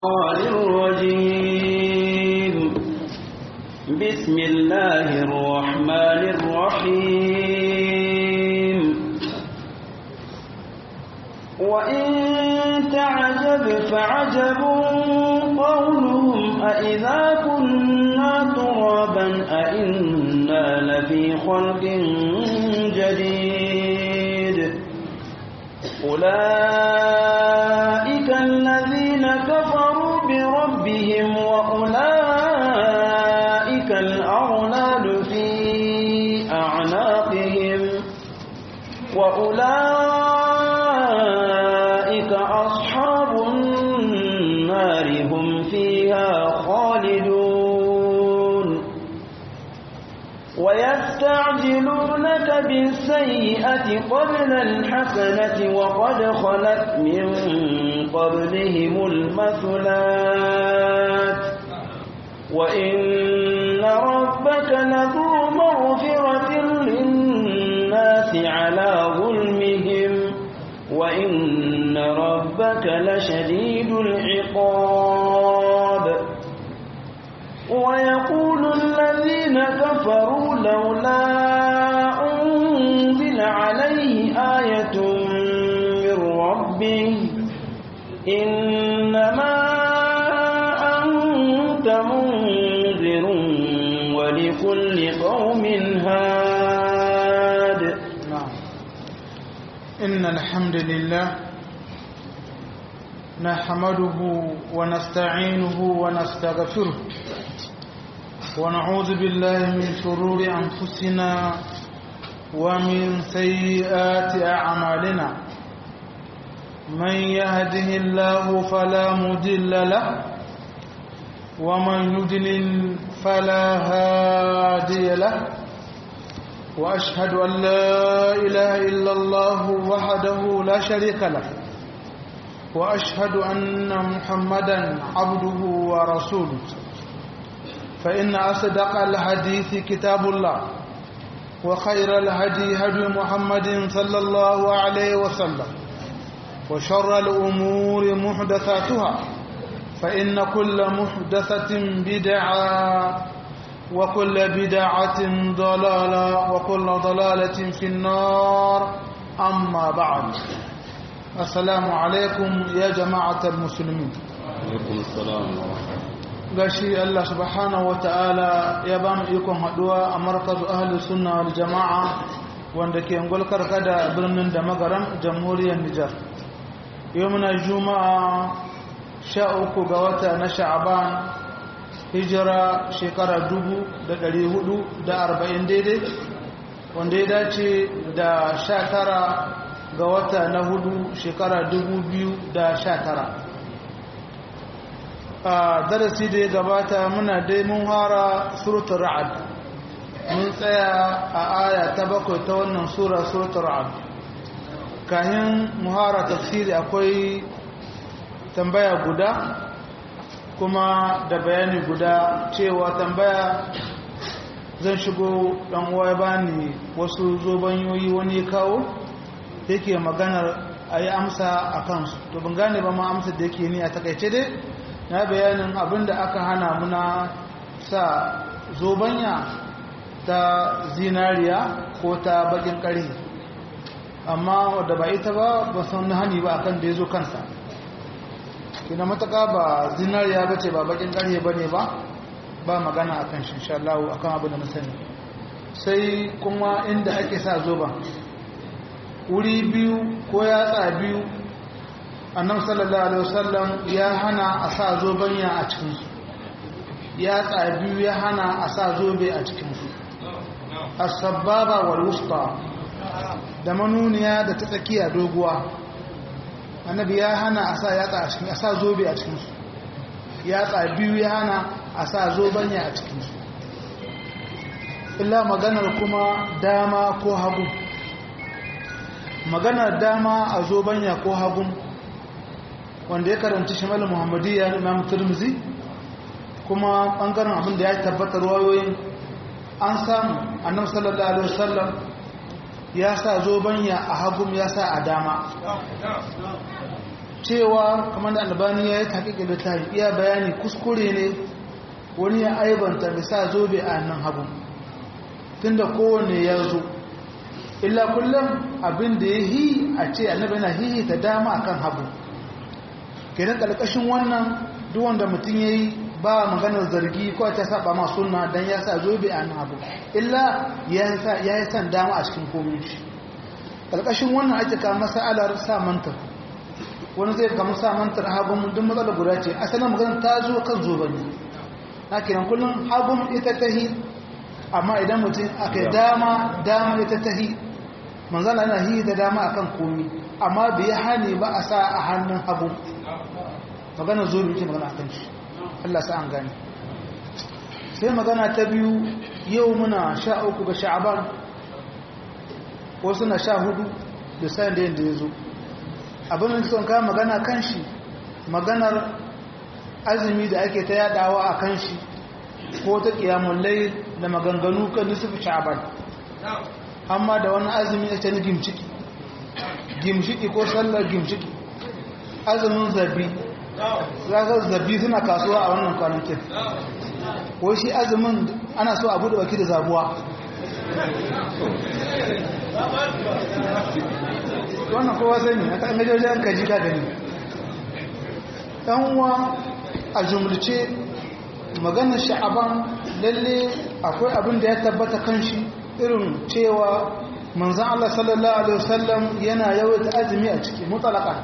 الرجيم بسم الله الرحمن الرحيم وإن تعجب فعجب قولهم أإذا كنا ترابا أإنا لفي خلق جديد أولئك الذين كفروا بربهم وأولئك الأغلال في أعناقهم وأولئك أصحاب النار هم فيها خالدون ويستعجلونك بالسيئة قبل الحسنة وقد خلت من قبلهم المثلات وإن ربك لذو مغفرة للناس على ظلمهم وإن ربك لشديد العقاب ويقول الذين كفروا لولا أنزل عليه آية من ربه إنما أنت منذر ولكل قوم هاد. إن الحمد لله نحمده ونستعينه ونستغفره ونعوذ بالله من شرور أنفسنا ومن سيئات أعمالنا من يهده الله فلا مضل له ومن يضلل فلا هادي له وأشهد أن لا إله إلا الله وحده لا شريك له وأشهد أن محمدا عبده ورسوله فإن أصدق الحديث كتاب الله وخير الهدي هدي محمد صلى الله عليه وسلم وشر الأمور محدثاتها فإن كل محدثة بدعة وكل بدعة ضلالة وكل ضلالة في النار أما بعد السلام عليكم يا جماعة المسلمين. عليكم السلام ورحمة الله. gashi Allah subhanahu wa ta'ala ya ba mu ikon haduwa a markazu ahli sunna wal jama'a wanda ke ngolkar kada birnin da magaran jamhuriyar Nijar. Yau muna juma'a 13 ga wata na Sha'ban hijira shekara 1440 daidai wanda ya dace da 19 ga wata na hudu shekara 2019. a darasi da ya gabata muna dai mun hara suratul ra'd mun tsaya a aya ta 7 ta wannan suratul ra'd kahin muhara tafsiri akwai tambaya guda kuma da bayani guda cewa tambaya zan shigo dan uwa ya bani wasu zobanyoyi wani kawo yake maganar ayi amsa akan su to ban gane ba ma amsa da yake ni a takaice dai na bayanin abinda aka hana muna sa zobanya ta zinariya ko ta bakin ƙarfi amma wadda ba ita ba ba san hani ba akan da ya zo kansa kina mataka ba zinariya ba ce ba bakin ƙarfi ba ne ba magana a kan shi insha Allah akan abin da na sani sai kuma inda ake sa zoban wuri biyu ko yatsa biyu annabi sallallahu alaihi wasallam ya hana a sa zobanya a cikin su ya tsabiyu ya hana a sa zobe a cikin su as-sababa wal wusta da manuniya da ta tsakiya doguwa annabi ya hana a sa yatsa a cikin a sa zobe a cikin su ya tsabiyu ya hana a sa zobanya a cikin su illa maganar kuma dama ko hagu maganar dama a zobanya ko hagu wanda ya karanci shimal muhammadiyya imam turmizi kuma bangaren abin da ya tabbatar wayoyin an samu annabi sallallahu alaihi wasallam ya sa zobanya a hagum ya sa a dama cewa kamar da albani ya yi taƙiƙe da ta iya bayani kuskure ne wani ya aibanta bisa zobe a nan hagu tunda kowane ya zo illa kullum abin da ya yi a ce annabi yana hihi ta dama akan hagu kenan ƙarƙashin wannan duk wanda mutum ya yi ba maganar zargi ko ta saba ma sunna dan ya sa zobe a nan hagu illa ya yi san dama a cikin komai shi ƙarƙashin wannan ake kama masa'alar sa mantar wani zai kama sa mantar hagun duk matsalar guda ce asalin maganar ta zo kan zoben ne na kiran kullum hagun ita tahi amma idan mutum aka yi dama ita tahi manzala yana hi da dama akan komi amma bai hani ba a sa a hannun hagun maganar zobe ce magana akan shi Allah sa an gane sai magana ta biyu yau muna 13 ga sha'aban wasu na 14 da sayan da yadda ya zo abin da son kawo magana kan shi maganar azumi da ake ta yadawa a kan shi ko ta kiyamun lai da maganganu kan nisufi sha'aban amma da wani azumi ya ce ni gimshiki ko sallar gimshiki azumin zabi zagar zabi suna kasuwa a wannan kwanakin ko shi azumin ana so a buɗe baki da zabuwa wannan kowa sani a kan gajojen kaji ka gani ɗanwa a jumlace maganar sha'aban lalle akwai abin da ya tabbata kan shi irin cewa manzan Allah sallallahu Alaihi wasallam yana yawaita azumi a ciki mutsalaka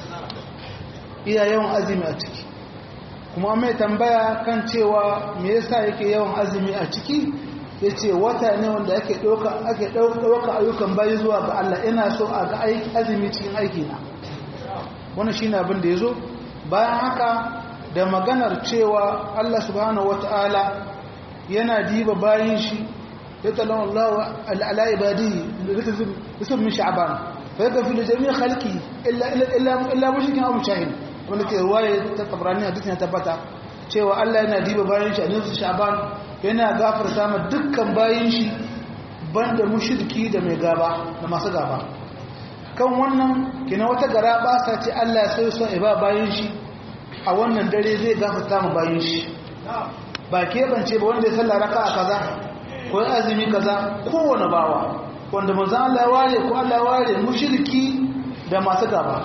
iya yawan azumi a ciki kuma mai tambaya kan cewa me yasa yake yawan azumi a ciki ya ce wata ne wanda ake ɗauka ayyukan bayi zuwa ga Allah ina so a ga azumi cikin aiki na wannan shi ne abin da ya zo bayan haka da maganar cewa Allah subhanahu wata'ala yana diba bayin shi ya talon Allah ala ibadihi yusuf min sha'ban fa yaghfiru jami' khalqi illa mushrikin aw mushahid wanda ke ruwaya ta tabrani hadisi ya tabbata cewa Allah yana diba bayin shi a nisan sha'ban yana gafarta ma dukkan bayin shi banda mushriki da mai gaba da masu gaba kan wannan kina wata gara ba sa ce Allah sai so iba bayin shi a wannan dare zai gafarta ma bayin shi ba keɓance ba wanda ya sallah raka'a kaza ko azumi kaza kowane bawa wanda manzon Allah ya ware ko Allah ya ware mushriki da masu gaba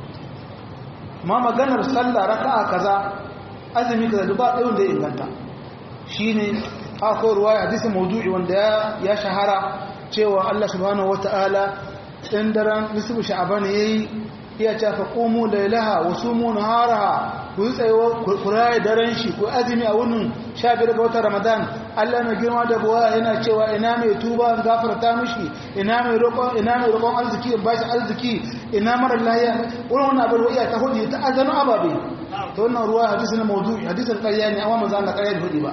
ma maganar sallah raka'a kaza azumi kaza duk ba ɗaya wanda ya inganta shine akwai ruwaya hadisi mawdu'i wanda ya shahara cewa Allah subhanahu wataala in daren nisfu sha'ban yayi iya ce fa qumu laylaha wa sumu naharaha ku tsayo kuraye daren shi ko azumi a wannan 15 ga watan Ramadan Allah mai girma da buwa yana cewa ina mai tuba gafarta mishi ina mai roƙon arziki ba shi arziki ina mara lahiya wannan abin iya ta hudu ta azanu ababe to wannan ruwa hadisi na mawdu'i hadisin ƙarya ne amma manzo Allah ƙarya hudi ba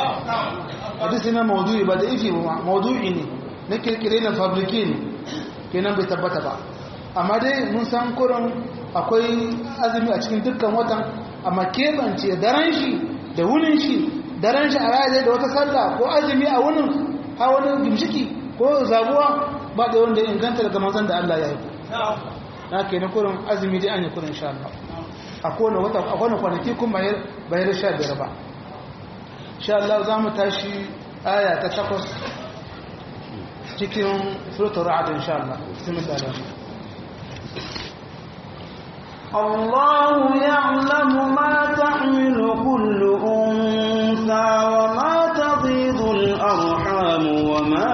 hadisi na mawdu'i ba da yake ba mawdu'i ne na kirkire na fabrike ne kenan bai tabbata ba amma dai mun san kurin akwai azumi a cikin dukkan watan amma keɓance daren shi da wunin shi daren shi a raya da wata sallah ko azumi a wunin ha wani gimshiki ko zabuwa ba da wanda inganta daga manzon da Allah ya yi na kenan kurin azumi dai an yi kurin insha Allah a kowane wata a kowane kwanaki kun bayar 15 ba insha Allah za mu tashi aya ta 8 cikin suratul ra'd insha Allah bismillah الله يعلم ما تحمل كل أنثى وما تغيض الأرحام وما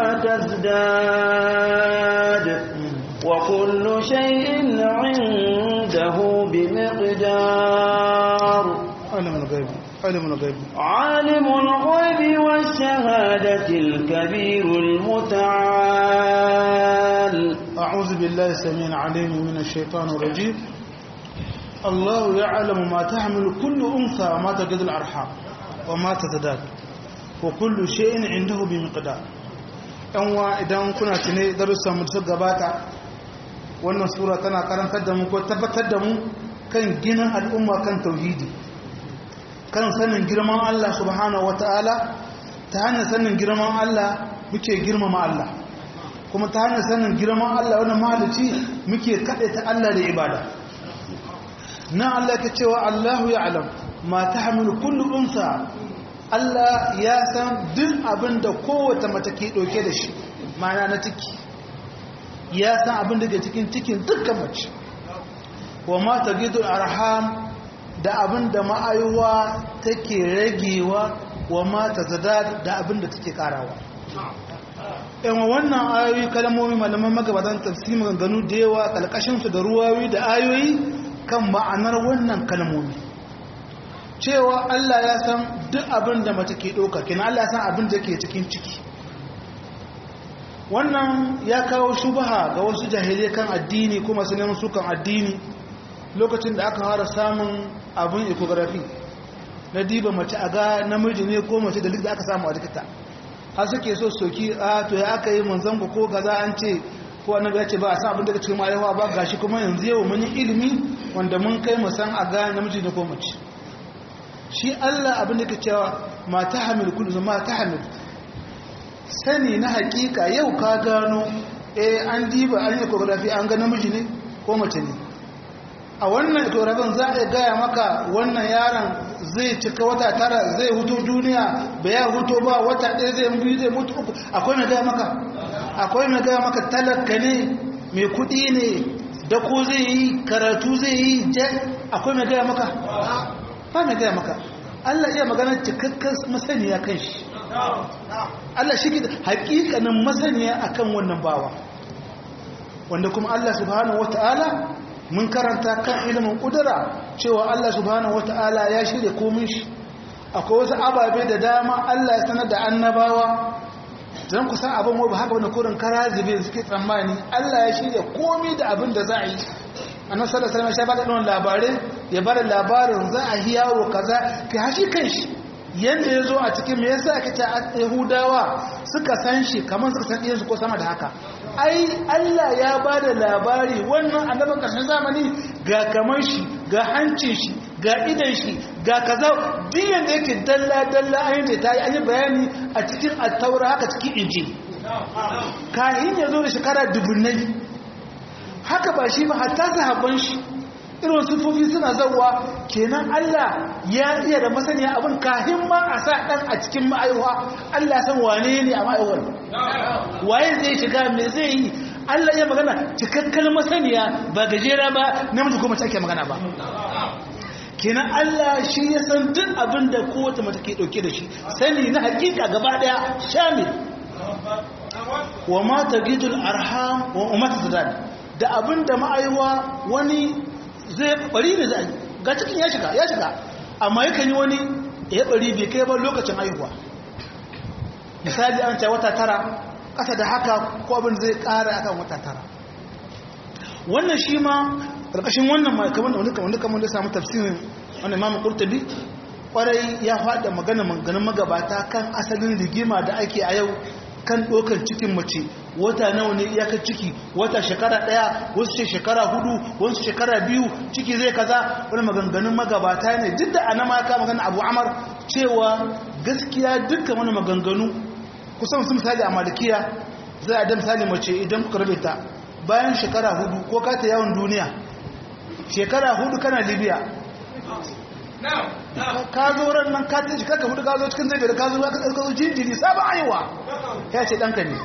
تزداد وكل شيء عنده بمقدار عالم الغيب والشهادة الكبير المتعال أعوذ بالله السميع العليم من الشيطان الرجيم الله يعلم ما تحمل كل أنثى وما تجد الأرحام وما تزداد وكل شيء عنده بمقدار أنوا إذا كنا تني درس مدرسة جباتا wannan sura tana karantar da mu ko tabbatar da mu kan ginin al'umma kan tauhidi kan sanin girman Allah subhanahu wataala ta hanyar sanin girman Allah muke girmama Allah kuma ta hanyar sanin girman Allah wannan mahalici muke ta Allah da ibada na Allah ke cewa Allahu ya'lam ma tahmilu kullu unsa Allah ya san duk abin da kowace mace ke ɗauke da shi ma'ana na ciki ya san abin da ke cikin cikin dukkan mace wa ma tagidu arham da abin da ma'ayuwa take ragewa wa ma tazadad da abin da take karawa yan wannan ayoyi kalmomi malaman magabatan tafsiri maganganu da yawa kalkashin su da ruwayoyi da ayoyi kan ma'anar wannan kalmomi cewa Allah ya san duk abin da mace ke ɗauka kina Allah ya san abin da ke cikin ciki wannan ya kawo shubaha ga wasu jahilai kan addini kuma su neman sukan addini lokacin da aka fara samun abin ecography na diba mace a ga namiji ne ko mace da duk da aka samu a likita har suke so soki a to ya aka yi manzan ko kaza an ce ko annabi ya ce ba a san abin da cikin mahaifa ba gashi kuma yanzu yau mun yi ilimi wanda mun kai mu san a ga namiji ne ko mace shi Allah abin da ke cewa ma tahmil kullu ma tahmil sani na hakika yau ka gano an diba an yi ecography an ga namiji ne ko mace ne a wannan ecography za a gaya maka wannan yaron zai cika wata 9 zai huto duniya ba ya huto ba wata 1 zai biyu zai mutu uku akwai mai gaya maka talaka ne mai kudi ne da ko zai yi karatu zai yi akwai mai gaya maka ba mai gaya maka Allah iya magana cikakken masaniya kan shi Allah shi da hakikanin masaniya akan wannan bawa wanda kuma Allah subhanahu wataala mun karanta kan ilimin kudura cewa Allah subhanahu wataala ya shirya komai shi akwai wasu ababe da dama Allah ya sanar da annabawa dan kusan abin wa ba haka wani kurin karazibe suke tsammani Allah ya shirya komai da abin da za a yi annabi sallallahu alaihi wasallam ya bada wannan labarai ya bada labarin za a yi yawo kaza kai hashi kanshi yanda yazo a cikin me yasa aka ce Yahudawa suka san shi kamar suka san iyansu ko sama da haka ai Allah ya bada labari wannan annaban karshen zamani ga kamar shi ga hancin shi ga idan shi ga kaza diyan da yake dalla dalla ayin da tayi an yi bayani a cikin at-taura haka cikin injil kahin yazo da shekara dubunnai haka ba shi ba hatta sahabban shi irin sufofi suna zawwa kenan Allah ya iya da masaniya abin kahin ma a sa dan a cikin ma'aiwa Allah san wane ne a ma'aiwar waye zai shiga me zai yi Allah ya magana cikakken masaniya ba gajera ba namiji ko mace ake magana ba kenan Allah shi ya san duk abin da kowace mace ke dauke da shi sani na hakika gaba daya shamil wa ma tagidul arham wa ummat sadad da abin da ma'aiwa wani zai bari ne zai ga cikin ya shiga amma yakan yi wani ya bari bai kai ba lokacin haihuwa misali an ce wata 9 ƙasa da haka ko abin zai ƙara akan wata 9 wannan shi ma ƙarƙashin wannan kamar da samu tafsirin wannan Imam Qurtubi kwarai ya faɗa maganin magabata kan asalin rigima da ake a yau kan ɗaukar cikin mace wata nawa ne iyakar ciki wata shekara 1 wasu ce shekara 4 wasu shekara 2 ciki zai kaza wani maganganun magabata ne duk da ana ma ka magana Abu Amr cewa gaskiya dukkan wani maganganu kusan sun misali a Malikiya za a da misali mace idan kuka rabe ta bayan shekara 4 ko ka ta yawon duniya shekara 4 kana Libya ka zo ran nan ka tashi kaka hudu ka zo cikin zai da ka zo jinjiri sabon aiwa ya ce ɗanka ne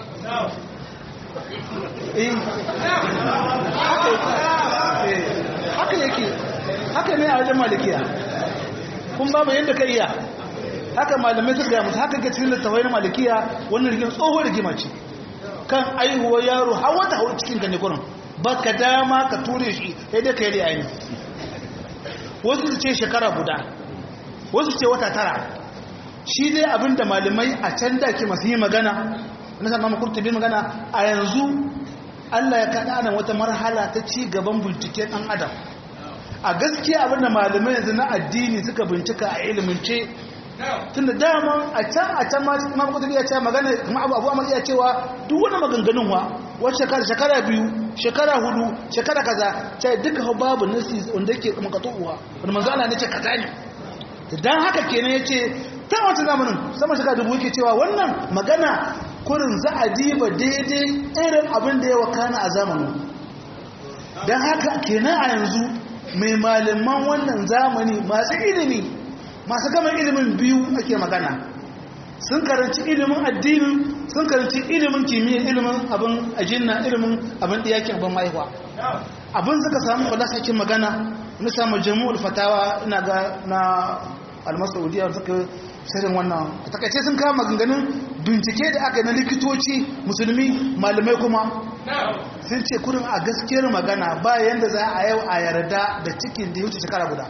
haka ne a wajen malikiya kun babu yadda ka iya haka malamai suka gaya musu haka ga cikin littafai na malikiya wannan rigima tsohon rigima ce kan aihuwa yaro hawa ta hau cikin ka ne kurin ba ka dama ka ture shi yadda ka yi da yayi wasu su ce shekara guda wasu ce wata 9 shi dai abinda malamai a can da ke masu yi magana na sama makurtubi magana a yanzu Allah ya kaɗa ana wata marhala ta ci gaban binciken ɗan adam a gaskiya abinda malamai yanzu na addini suka bincika a ilimince tun da dama a can makurtubi ya ce magana kuma abu amma iya cewa duk wani maganganun wacce shekara 2 shekara 4 shekara kaza ce duka babu nasi wanda yake makatuwa wanda manzo Allah ne ce kaza ne dan haka kenan yace ta wata zamanin sama shekara 1000 yake cewa wannan magana kurin za a diba daidai irin abin da ya wakana a zamanin dan haka kenan a yanzu mai malaman wannan zamani masu ilimi masu gama ilimin biyu ake magana sun karanci ilimin addini sun karanci ilimin kimiyyar ilimin abin ajinna ilimin abin diyakin abin maiwa abin suka samu kwalasakin magana na samu jami'ul fatawa ina ga na almasaudiya suka shirin wannan a takaice sun kama maganganun bincike da aka na likitoci musulmi malamai kuma sun ce kurin a gaskiyar magana bayan da za a yau a yarda da cikin da ya wuce shekara guda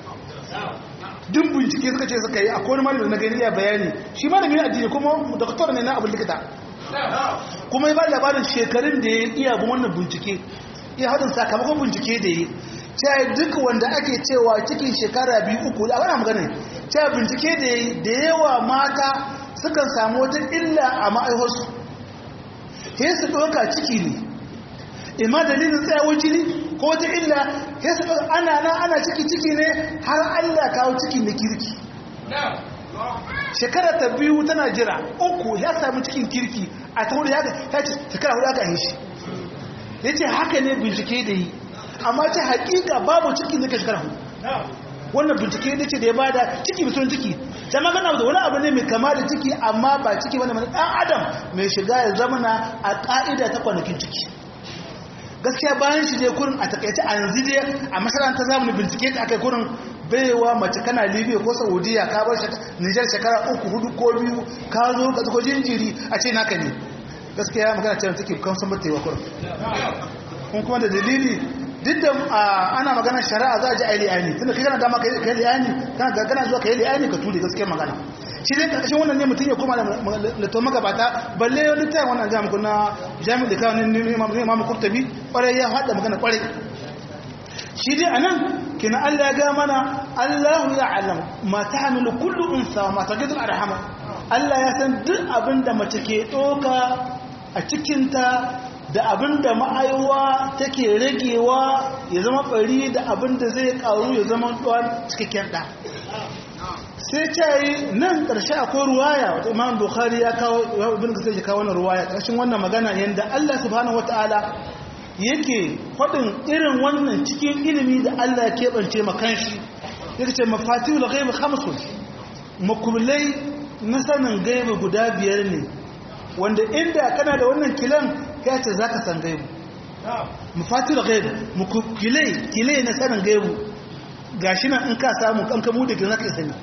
duk bincike suka ce suka yi akwai malamin na gani ya bayani shi malamin addini kuma doktor ne na abin likita kuma ya ba labarin shekarun da ya iya bin wannan bincike iya haɗin sakamakon bincike da ya cewa duk wanda ake cewa cikin shekara 2-3 a wani magana cewa bincike da yawa mata sukan samu wata illa a ma'aiharsu sai su ɗauka ciki ne imma dalilin tsayawar jini ko wata illa sai su ɗauka ana ciki ne har Allah kawo ciki na kirki shekara ta 2 tana jira 3 ya samu cikin kirki a ta hudu ya ce shekara 4 aka yi shi ya ce haka ne bincike da yi amma ce hakika babu ciki da ka shekara 4 wannan bincike da ce da ya bada ciki mutum ciki ta magana da wani abu ne mai kama da ciki amma ba ciki wani ɗan adam mai shiga ya zama na a ƙa'ida ta kwanakin ciki gaskiya bayan shi dai kurin a takaice a yanzu dai a masana'antar zamanin bincike da aka yi kurin baiwa mace kana libya ko saudiya ka bar nijar shekara 3 4 ko 2 ka zo ka zuko jinjiri a ce naka ne gaskiya magana cewa take kan san bata yi wa kurin kun kuma da dalili duk da ana magana shari'a za a ji a yi li'ani tunda kai kana dama ka yi li'ani kana zuwa ka yi li'ani ka tuli gaskiya magana shi dai karkashin wannan ne mutum ya koma da to magabata balle wani tayin wannan jami'in na jami'in da kawo ne imamu kurtabi kwarai ya haɗa magana kwarai shi dai anan kina Allah ya ga mana Allahu ya alam ma ta'amilu kullu unsa ma tajidu arhama Allah ya san duk abin da mace ke doka a cikinta da abin da ma'aiwa take ragewa ya zama bari da abin da zai karu ya zama ɗuwan cikakken ɗa sai ce nan ƙarshe akwai ruwaya wata imam bukhari ya kawo ibn kasir ya kawo wannan ruwaya ƙarshen wannan magana yanda Allah subhanahu wataala yake faɗin irin wannan cikin ilimi da Allah ya keɓance makanshi yake ce mafatihul ghaib khamsun makullai na sanin gaibi guda 5 ne wanda inda kana da wannan kilan ya ce za ka san gaibu mafatihul ghaib kilai na sanin gaibu gashi nan in ka samu kan kamu da gina ka sani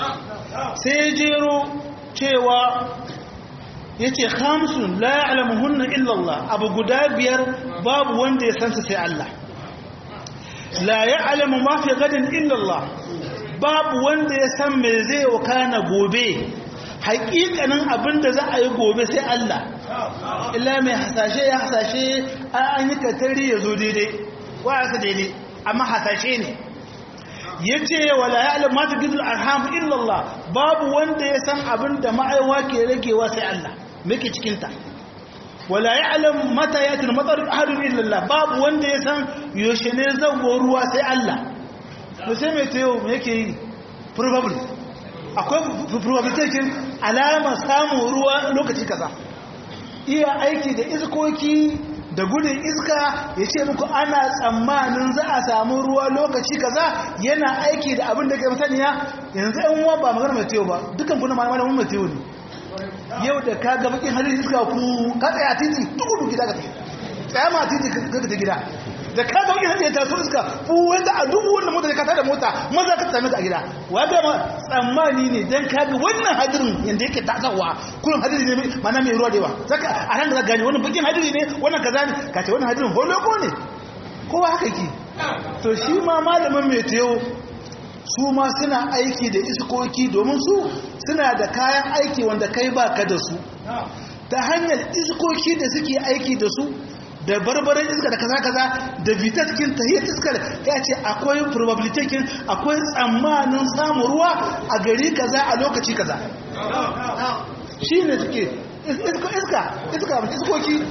sai jero cewa yace khamsun la ya'lamuhunna illa Allah abu guda 5 babu wanda ya san su sai Allah la ya'lamu ma fi gadin illa Allah babu wanda ya san me zai wakana gobe haƙiƙanin abinda za a yi gobe sai Allah illa mai hasashe ya hasashe an yi katari ya zo daidai wa aka daidai amma hasashe ne yace wala ya'lamu ma taqidul arham illa Allah babu wanda ya san abinda ma'aiwa ke ragewa sai Allah muke cikin ta wala ya'lamu mata yatil matar ahadun illa Allah babu wanda ya san yaushe ne zango ruwa sai Allah to sai mai tayo yake yi probable akwai probability alama samu ruwa lokaci kaza iya aiki da iskoki da gudun iska ya ce muku ana tsammanin za a samu ruwa lokaci kaza yana aiki da abin da ke masaniya yanzu yan uwa ba magana mai teyo ba dukkan kuna malamin mai teyo ne yau da ka ga bakin halin iska ku ka tsaya titi duku gida ka tafi tsaya ma titi ka ta gida da ka ga bakin halin ta so iska fu wanda a dubu wannan mota ka tada mota maza ka same ta a gida wanda ma tsammani ne dan ka ga wannan hadirin yanda yake tasawa kullum hadiri ne mana mai ruwa da yawa saka a nan da gani wannan bakin hadiri ne wannan kaza ne ka ce wannan hadirin holoko ne kowa haka yake to shi ma malamin mai tayo su ma suna aiki da iskoki domin su suna da kayan aiki wanda kai ba ka da su ta hanyar iskoki da suke aiki da su da barbaran iska da kaza da vitaskin tahiyar iskar ya ce akwai probability kin akwai tsammanin samun ruwa a gari kaza a lokaci kaza shi ne suke iskoki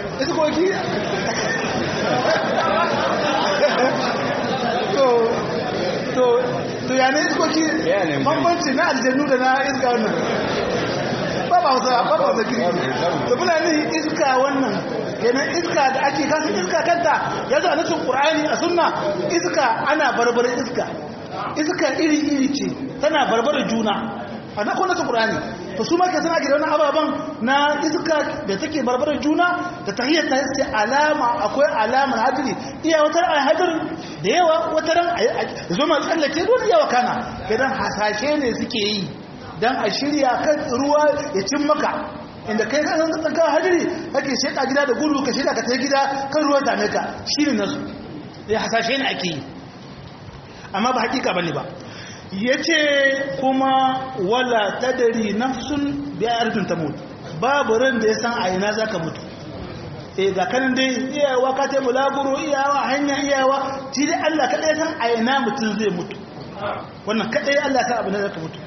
to ya ne iskoki bambanci na aljannu da na iska wannan ba ba wata kiri to muna ne iska wannan kenan iska da ake kasan iska kanta ya zo a nasin Qur'ani a sunna iska ana barbarin iska iri ce tana barbarin juna a na nasin Qur'ani to su ma ke sana ake da wannan ababan na iska da take barbarin juna da tahiyyar ta ce alama akwai alamar hadiri iya wata ran hadiri da yawa wata ran zo ma tsallake don yawa kana kenan hasashe ne suke yi dan a shirya kan ruwa ya cin maka inda kai kan tsaka hadiri kake sheka gida da gudu ka sheka ka tafi gida kan ruwa dame ka shine nasu ya hasashe ne ake yi amma ba hakika bane ba yace kuma wala tadri nafsun bi ardin tamut babu ran da ya san a ina zaka mutu ga kanin dai iyawa ka ta bulaguro iyawa hanya iyawa shi dai Allah kadai san a ina mutun zai mutu wannan kadai Allah san abin da zaka mutu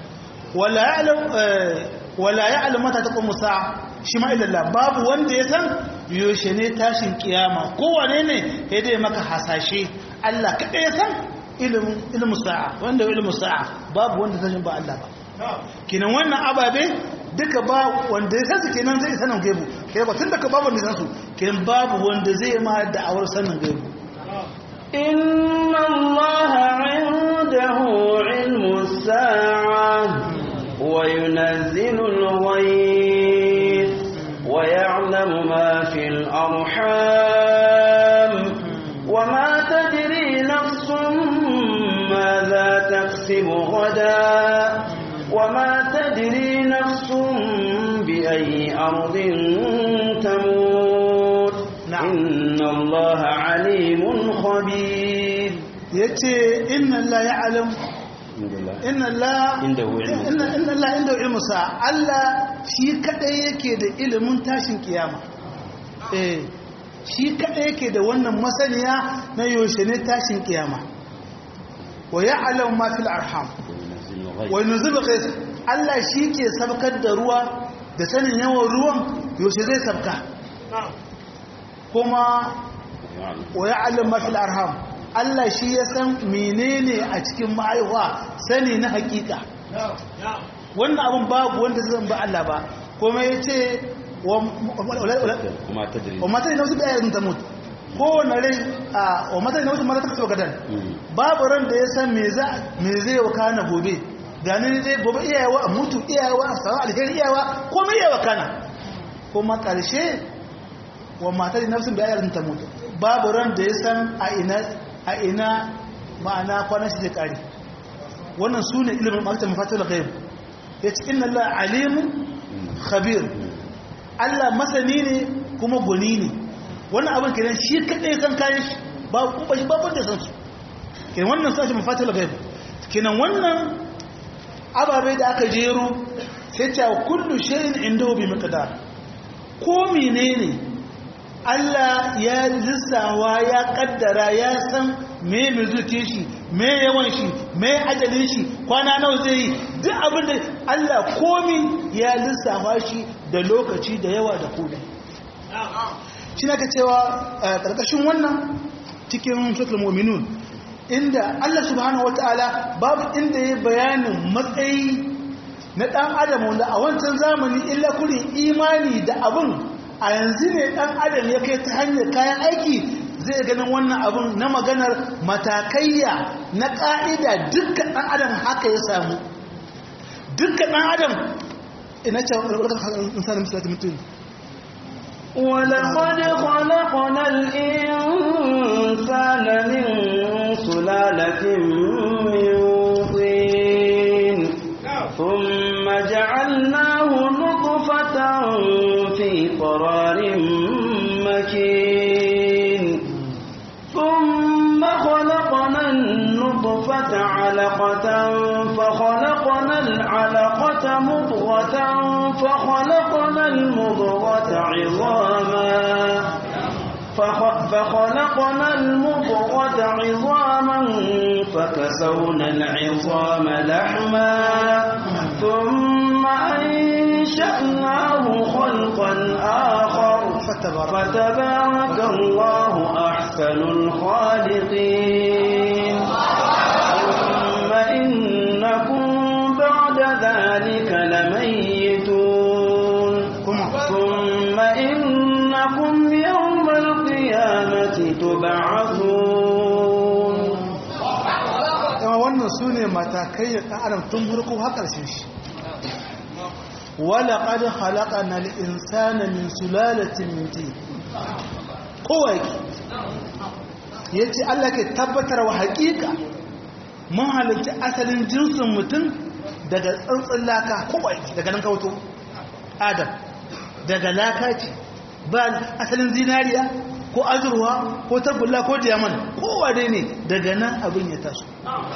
wala ya'lam mata taqum sa'a shi ma illa Allah babu wanda ya san yoshe ne tashin kiyama kowane ne sai dai maka hasashe Allah kadai ya san ilmu sa'a wanda ilmu sa'a babu wanda zai ba Allah ba kinan wannan ababe duka ba wanda ya san su kenan zai sanin gaibu kai ba tunda ka babu wanda san su kinan babu wanda zai ma da'awar sanin gaibu inna allaha 'indahu 'ilmus sa'a wa yunazzilul ghayth wa ya'lamu ma fil arham wa ma tadri nafsun madha taksibu ghadan وما تدري نفس بأي أرض تموت إن الله عليم خبير يتي إن الله يعلم إن الله عنده علم الساعة الله shi kadai yake da ilimin tashin kiyama shi kadai yake da wannan masaniya na yaushe ne tashin kiyama wa ya'lamu ma fil arham wai nuzul qais Allah shi ke sabkar da ruwa da sanin yawan ruwan yaushe zai sabka kuma wa ya'lam ma fil arham Allah shi ya san menene a cikin ma'aiwa sani na hakika wannan abun babu wanda zai ba Allah ba kuma yace wa mata ne su da yayin tamut kowane rai wa mata ne wasu mata ta kaso gadan babu ran da ya san me zai wakana gobe gani dai gobe iyawa a mutu iyawa a samu alheri iyawa komai iyawa kana kuma karshe wa matar nafsin da ayarin ta mutu babu ran da ya san a ina ma'ana kwanan shi zai kare wannan su ne ilimin makita mafatul ghaib ya ce inna Allah alimun khabir Allah masani ne kuma goni ne wannan abin kenan shi kadai san kayan shi babu da san su kenan wannan sashi mafatul ghaib kenan wannan ababe da aka jero sai ta kullu shay'in indahu bi miqdar ko menene Allah ya lissawa ya kaddara ya san me zuke shi me yawan shi me ajalin shi kwana nawa zai yi duk abin da Allah komi ya lissafa shi da lokaci da yawa da komai shi naka cewa karkashin wannan cikin suratul mu'minun inda Allah subhanahu wataala babu inda ya bayanin matsayi na dan adam wanda a wancan zamani illa kullin imani da abun a yanzu ne dan adam ya kai ta hanyar kayan aiki zai ganin wannan abun na maganar matakaiya na ka'ida dukkan dan adam haka ya samu dukkan dan adam ina ce insan misalati mutum ولقد خلقنا الإنسان من سلالة من طين ثم جعلناه نطفة في قرار مكين ثم خلقنا النطفة علقة فخلقنا العلقة مضغة فخلقنا المضغة عظاما فكسونا العظام لحما ثم أنشأناه خلقا آخر فتبارك الله أحسن الخالقين ثم إنكم بعد ذلك لميتون ثم إنكم يوم يبعثون. wannan su ne matakai ɗan adam tun farko har ƙarshen shi. wala qad khalaqna al-insana min sulalatin min tin. kowai yace Allah ke tabbatar wa haƙiƙa mun halitta asalin jinsin mutum daga tsantsan laka kowai daga nan kawato adam daga laka ce ba asalin zinariya ko azurwa ko tagulla ko diamond kowa dai ne daga nan abin ya taso.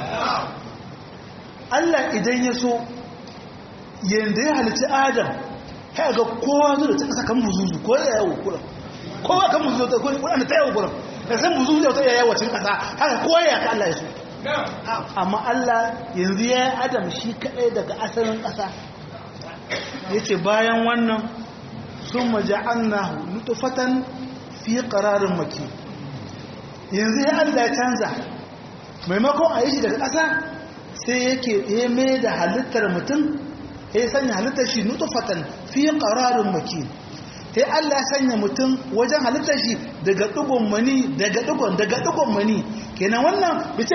Allah idan ya so yanda ya halitta adam ya ga kowa zuwa ta kasa kan buzuzu ko ya yawo kura kowa kan buzuzu ta kura ta yawo kura da san buzuzu ta yawo cikin kasa haka kowa ya ka Allah ya so. amma Allah yanzu ya yi adam shi kadai daga asalin kasa yace bayan wannan sun maja'annahu nutfatan fi qararin maki. yanzu ya Allah ya canza maimakon a yi shi daga ƙasa sai yake ya mai da halittar mutum ya sanya halittar shi nutfatan fi qararin maki. sai Allah ya sanya mutum wajen halittar shi daga dugon mani daga dugon mani kenan wannan bice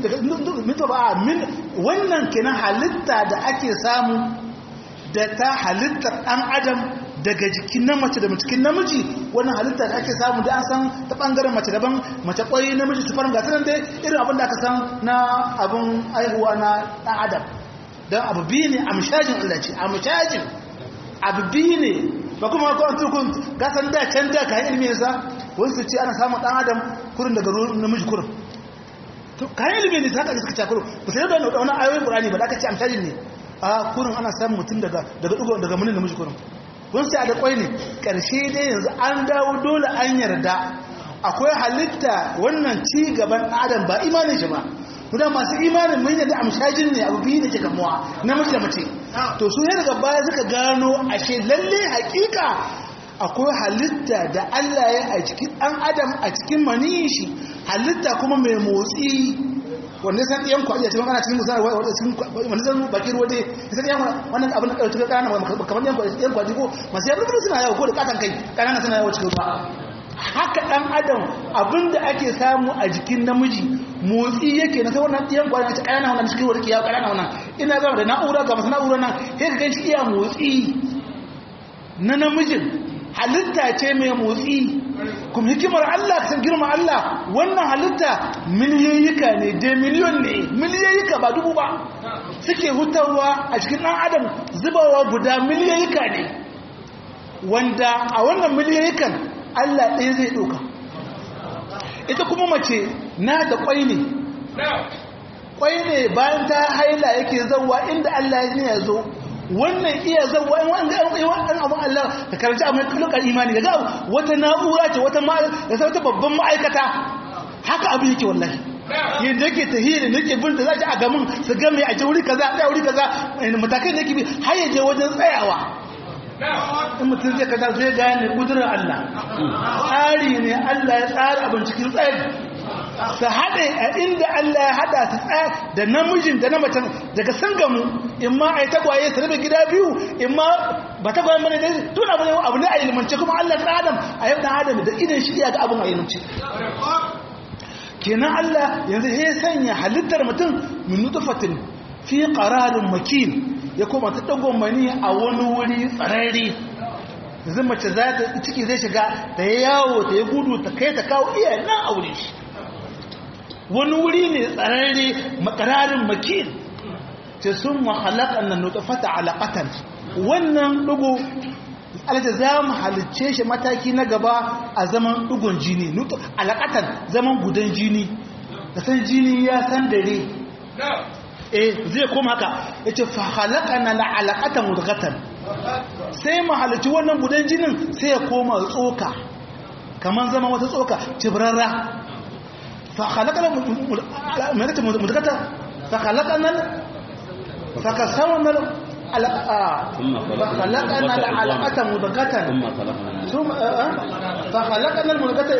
min wannan kenan halitta da ake samu da ta halittar ɗan adam daga jikin na mace da cikin namiji wannan halitta da ake samu da an san ta bangaren mace daban mace kwai namiji su farin gasar dai irin abin da aka san na abin aihuwa na ɗan adam don abu biyu ne a mishajin Allah ce a mishajin abu biyu ne ba kuma kawai turkun gasan da can da kayan ilmi yasa wani su ce ana samun ɗan adam kurin daga namiji kurin kayan ilmi ne ta haka suka ce kurin ba sai da wani ayoyin ƙurani ba da aka ce a mishajin ne a kurin ana samun mutum daga munin namiji kurin kun sai da kwai ne ƙarshe dai yanzu an dawo dole an yarda akwai halitta wannan ci gaban adam ba imanin shi ba kuma masu imanin mun yadda amshajin ne abu biyu da ke kamuwa namiji da mace to su ne daga baya suka gano ashe lalle hakika akwai halitta da Allah ya a cikin ɗan adam a cikin maniyin shi halitta kuma mai motsi wanda san ɗiyan kwaɗi a cikin ana cikin musamman wanda zan bakin ruwa dai san ɗiyan wannan abin da ɗauki ƙananan kamar ɗiyan kwaɗi ko masu yabon suna yawo ko da ƙatan kai ƙananan suna yawo cikin ruwa haka ɗan adam abin da ake samu a jikin namiji motsi yake na sai wannan ɗiyan kwaɗi na ce ƙananan wannan cikin ruwa yawo ƙananan wannan ina zama da na'ura ga masu na'ura nan sai ka gan shi iya motsi na namijin halitta ce mai motsi kuma hikimar Allah san girma Allah wannan halitta miliyoyika ne da miliyon ne miliyoyika ba dubu ba suke hutawa a cikin ɗan adam zubawa guda miliyoyika ne wanda a wannan miliyoyikan Allah ɗaya zai ɗauka ita kuma mace na da ƙwai ne bayan ta haila yake zauwa inda Allah ya zo wannan iya zauwa in wani abu Allah ka karanci a mai kulukar imani daga wata na'ura ce wata babban ma'aikata haka abu yake wallahi yadda yake tahiri nake bin da za a gamin su game a ce wuri kaza a tsaya wuri kaza matakai da yake bi har ya je wajen tsayawa in mutum zai kaza zai gane kudurar Allah tsari ne Allah ya tsara abin cikin tsari su haɗe a inda Allah ya haɗa su tsaya da namijin da na macen daga sun gamu in ma a yi tagwaye su rabe gida biyu in ma ba tagwaye mana dai tun abu ne a ilimance kuma Allah ta adam a yau da adam da idan shi ya ga abin a ilimance kenan Allah yanzu ya sanya halittar mutum min nutfatin fi qararin makin ya koma ta dagon mani a wani wuri tsararre yanzu mace za ta ciki zai shiga ta yawo ta yi gudu ta kai ta kawo iya nan aure shi wani wuri ne tsararre makararin makin ce sun mahalakan nan nutfata alaqatan wannan dugo alata za mu halicce shi mataki na gaba a zaman dugon jini alaqatan zaman gudan jini da san jini ya san dare zai koma haka yace fa khalaqana alaqatan mudghatan sai mu halicci wannan gudan jinin sai ya koma tsoka kaman zaman wata tsoka cibrarra فخلقنا مدغتا فخلقنا فكسونا فخلقنا العلقة مدغتا ثم فخلقنا المدغتا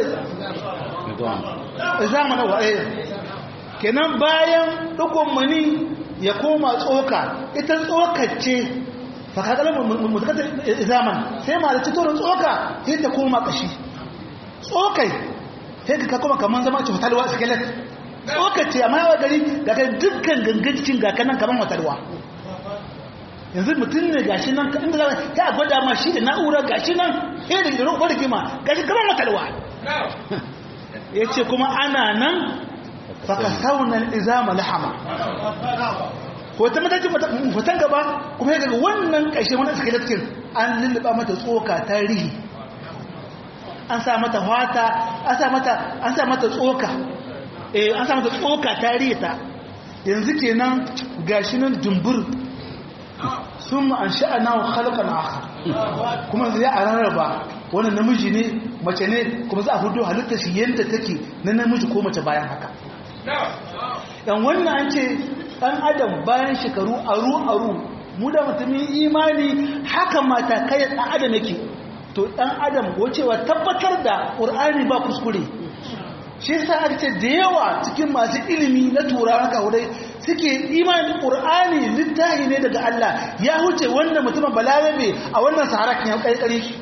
إزاما kenan bayan dukkan mani ya koma tsoka ita tsokar ce fakakalar mudagatar zaman sai malaci tonin tsoka sai ta koma kashi tsokai sai ka kuma kaman zama ce hotalwa skelet tsokace amma yawa gari ga dukkan gangancin ga kanan kaman hotalwa yanzu mutum ne gashi nan inda za ka gwada ma shi da na'ura gashi nan sai da gidan gwada kima gashi kaman hotalwa yace kuma ana nan fakasawna al-izama lahama ko ta matakin mutan gaba kuma ya ga wannan kashe wannan skeleton an lulluba mata tsoka tarihi an sa mata fata an sa mata tsoka an sa mata tsoka tarihi ta yanzu kenan gashi nan dumbur sun an sha'ana wa khalqan akhar kuma zai a rarraba wannan namiji ne mace ne kuma za a hudo halitta shi yanda take na namiji ko mace bayan haka dan wannan an ce dan adam bayan shekaru aru mu da mutumin imani haka mata kai dan adam yake to dan adam wacewa tabbatar da qur'ani ba kuskure shi yasa aka ce da yawa cikin masu ilimi na turawa haka wurai suke imani qur'ani littafi ne daga Allah ya huce wannan mutumin balarabe a wannan sahara kin kaikare shi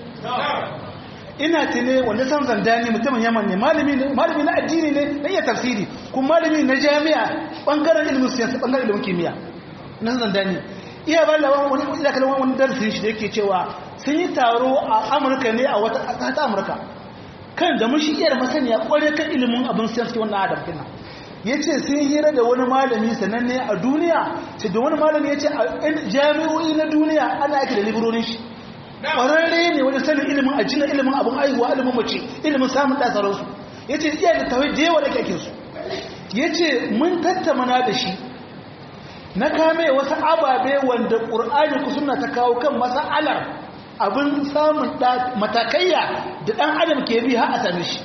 ina tune wanda san zandani mutumin Yaman ne malami na addini ne na iya tafsiri kuma malami na jami'a bangaren ilimin siyasa bangaren ilimin kimiyya na zandani iya ballawa wani darasin shi da yake cewa sun yi taro a Amurka ne a wata ta Amurka kan da mun shi iya masaniya kware kan ilimin abin siyasa wannan adam kina yace sun hira da wani malami sananne a duniya sai da wani malami yace a jami'o'i na duniya ana yake da liberonin shi ƙwararre ne wajen sanin ilimin ajina ilimin abin aihuwa ilimin mace ilimin samun ɗasararsu ya ce iya da tawai da yawa da kyakinsu ya ce mun tattamana da shi na kame wasu ababe wanda ƙur'ani ku suna ta kawo kan masa'alar abin samun matakaiya da ɗan adam ke bi har a same shi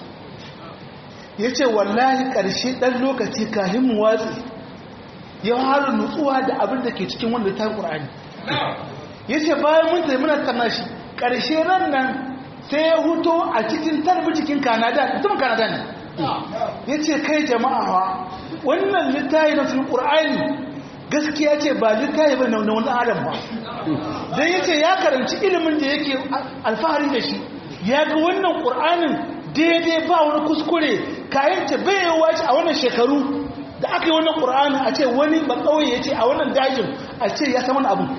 ya ce wallahi ƙarshe ɗan lokaci kahin mu watsi ya haru nutsuwa da abin da ke cikin wanda ta ƙur'ani ya ce bayan mun tafi muna tana shi ƙarshe ran nan sai ya huto a cikin tarbi cikin kanada mutum kanada ne ya ce kai jama'a wannan littafi na cikin ƙur'ani gaskiya ce ba littafi ba na wani adam ba don ya ce ya karanci ilimin da yake alfahari da shi ya ga wannan ƙur'anin daidai ba wani kuskure kayan ce bai yawa ce a wannan shekaru da aka yi wannan ƙur'anin a ce wani ba ƙauye ya ce a wannan dajin a ce ya saman abu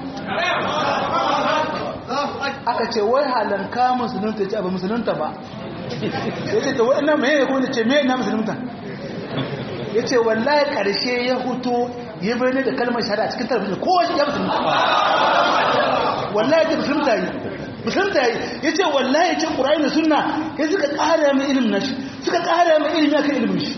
aka ce wai halanka musulunta ce abu musulunta ba ya ce ta waɗannan mai ya kuma ce mai na musulunta ya ce wallahi ƙarshe ya huto ya bayyana da kalmar shahada a cikin talabijin kowa shi ya musulunta wallahi ta musulunta yi ya ce wallahi ya ce ƙura'in da suna ya suka ƙara mai ilimin nashi suka ƙara mai ilimi akan ilimin shi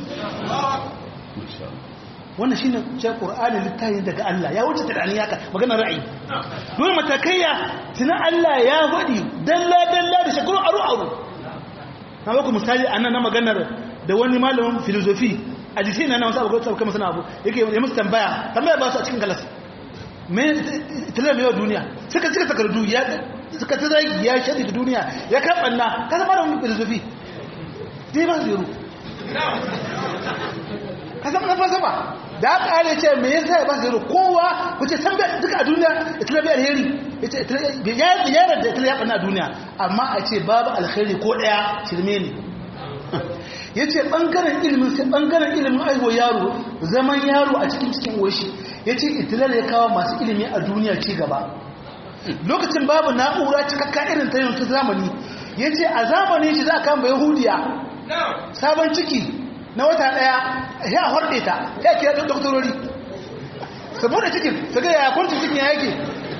wannan shine ce Qur'ani littafi daga Allah ya wuce tunani haka maganar ra'ayi dole matakaiya tunan Allah ya faɗi dalla da shekaru aru na baku misali anan na maganar da wani malamin filosofi a jikin nan wasu abubuwa kuma sana abu yake ya musu tambaya ba su a cikin galas me tilar mai duniya suka takardu ya suka ta zagi ya shaɗi da duniya ya kaɓanna ka zama da wani filosofi dai ba su yaro ka zama na falsafa da aka ƙare ce me yasa ya ba su yaro kowa ku ce san duka a duniya itilar bai alheri ya yarda itilar ya ɓanna a duniya amma a ce babu alheri ko ɗaya shirme ne ya ce ɓangaren ilimin aihuwa yaro zaman yaro a cikin washi ya ce itilar ya kawo masu ilimi a duniya ci gaba lokacin babu na'ura cikakka irin ta yanzu zamani ya ce a zamanin shi za a kama yahudiya sabon ciki na wata ɗaya ya harɗe ta ya kira ɗan doktorori saboda cikin su ga ya kwanci cikin ya yake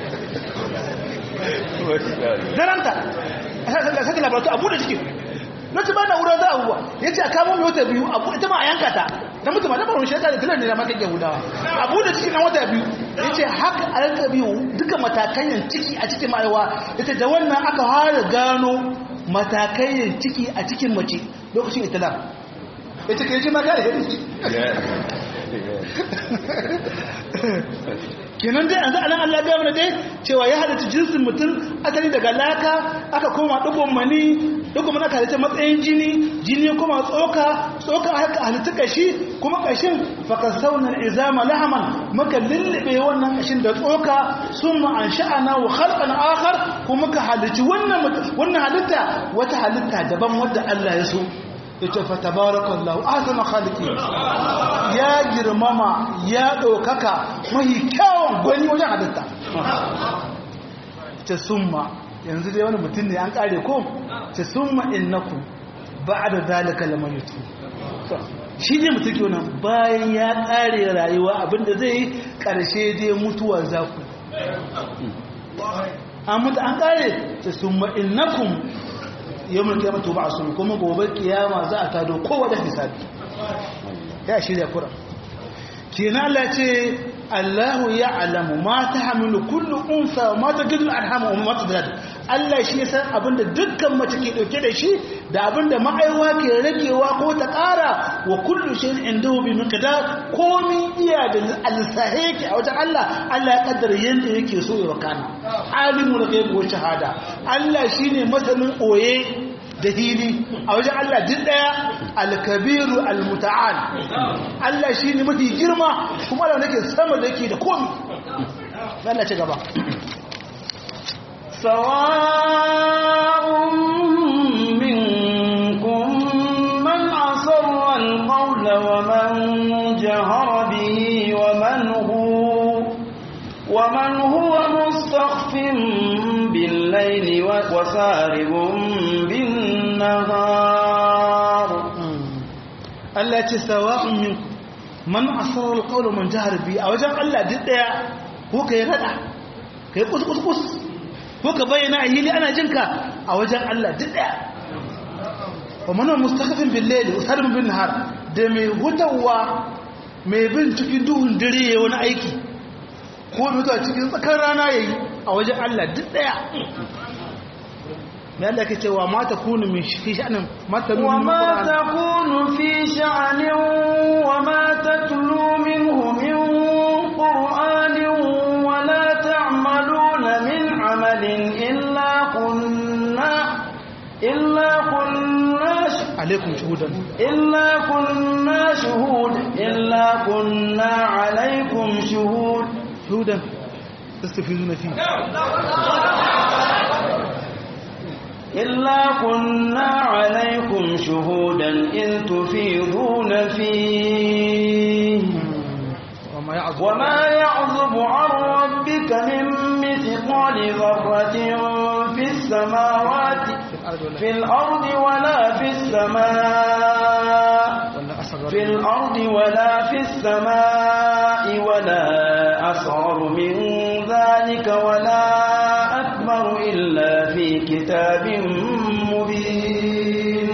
zaranta a sake labaratu a buɗe cikin na ci ba na wurin za a huwa ya ce a kamo mai wata biyu ita ma a yanka ta na mutum a dabarun shekara da tilar ne na makakken hudawa a buɗe cikin na wata biyu ya ce haka a yanka biyu duka matakayen ciki a cikin ma'aiwa ya ce da wannan aka fara gano matakayen ciki a cikin mace lokacin itilar ya ce ka yi ji maka da yadda kenan dai yanzu anan Allah ya mana dai cewa ya halitta jinsin mutum asali daga laka aka koma dugon mani aka halitta matsayin jini kuma tsoka haka halitta kashi kuma kashin fakasawna izama lahaman muka lullube wannan kashin da tsoka summa ansha'ana wa khalqan akhar kuma muka halitta wannan halitta wata halitta daban wadda Allah ya so ita fa tabarakallahu ahsanu khaliqin ya girmama ya ɗaukaka mahi kyawun gwani wajen halitta ce summa yanzu dai wani mutum ne an kare ko ce summa innakum ba'da zalika lamaytu shi ne mutum ke nan bayan ya kare rayuwa abinda zai yi karshe dai mutuwa zaku an mutu an kare ce summa innakum yawmul qiyamati ba'sun kuma gobe kiyama za a tado kowa da hisabi ya shirya kura kenan Allah ce Allahu ya'lamu ma tahmilu kullu unsa wa ma tajidu al-arham wa ma tadad Allah shi ya san abinda dukkan mace ke dauke da shi da abinda ma'aiwa ke ragewa ko ta ƙara wa kullu shay'in indahu bi miqdar komi iya da al-sahiki a wajen Allah Allah ya kaddara yanda yake so ya wakana alimul ghaib wa shahada Allah shine masanin oye da hili a wajen Allah duk daya al-kabiru al-muta'al Allah shine mafi girma kuma Allah nake sama da yake da komai Allah ci gaba sawa'un minkum man asarra al-qawla wa man jahara bihi wa man huwa mustakhfin bil-layli wa saribun bin-nahar Allah ce sawa'un minkum man asarra al-qawla man jahara bihi a wajen Allah duk daya ko kai rada kai kus ko ka bayyana a hili ana jinka a wajen Allah duk daya wa man mustakhfin bil-layli wa saribun bin-nahar da mai hutawa mai bin cikin duhun dare yayin wani aiki ko mutuwa cikin tsakar rana yayi a wajen Allah duk daya me Allah ke cewa ma takunu min fi sha'anin ma takunu fi sha'anin wa ma tatlu minhu min qur'anin wa la ta'maluna min 'amalin illa kunna alaikum shuhudan illa kunna 'alaykum shuhudan tastafizuna fi إلا كنا عليكم شهودا إذ تفيضون فيه وما يعظب عن ربك من مثقال ذرة في السماوات في الأرض ولا في السماء في الأرض ولا في السماء ولا أصغر من ذلك ولا أكبر إلا في كتاب مبين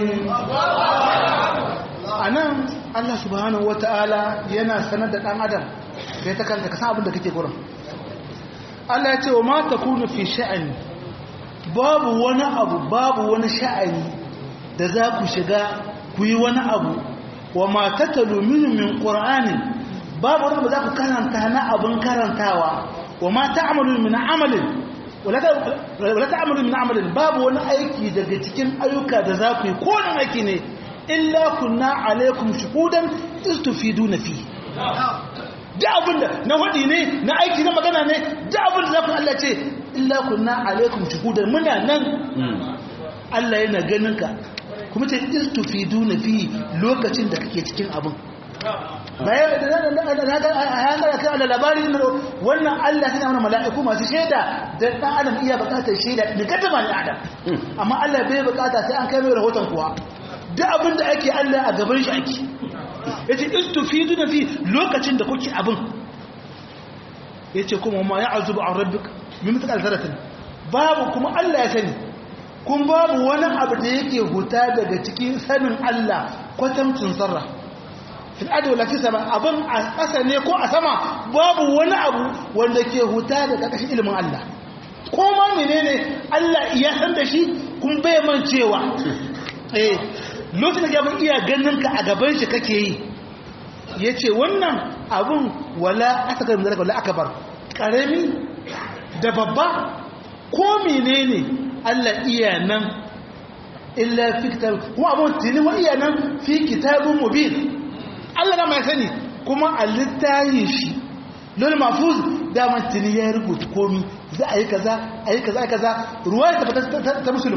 anan Allah subhanahu wataala yana sanar da dan adam kai ta kanka ka san abin da kake gurin Allah ya ce wa ma takunu fi sha'ani babu wani abu babu wani sha'ani da za ku shiga ku yi wani abu wa ma tatalu min qur'anin babu wani abu za ku karanta na abin karantawa wa ma ta'malu min amalin wala ta'malu min amalin babu wani aiki daga cikin ayyuka da za ku yi ko nan aiki ne illa kunna alaikum shuhudan istufiduna fi da abinda na wadi ne na aiki na magana ne da abinda za ku Allah ce illa kunna alaikum shuhudan muna nan Allah yana ganin ka kuma ce istufiduna fi lokacin da kake cikin abin bayan da kan labari wannan Allah sai mana mala'iku masu shaida da dan adam iya bukatar shaida da kadama ne adam amma Allah bai bukata sai an kai mai rahoton kuwa duk abin da ake Allah a gaban shi ake yace istufiduna fi lokacin da kuke abin yace kuma ma ya'zubu an rabbik min mithqal zarratin babu kuma Allah ya sani kun babu wani abu da yake huta daga cikin sanin Allah kwatamcin zarra fil adi wala fi sama abin a ƙasa ne ko a sama babu wani abu wanda ke huta daga ƙashin ilimin Allah ko ma menene Allah ya san da shi kun bai man cewa lokacin da ya iya ganin ka a gaban shi kake yi yace wannan abun wala asakar min zalika wala akbar karami da babba ko menene Allah iya nan illa fi kitab kuma abun tini wa iya nan fi kitabun mubin Allah na mai sani kuma a littayin shi lol mafuz da man tini ya rubuta komi za a yi kaza ruwa ta musulun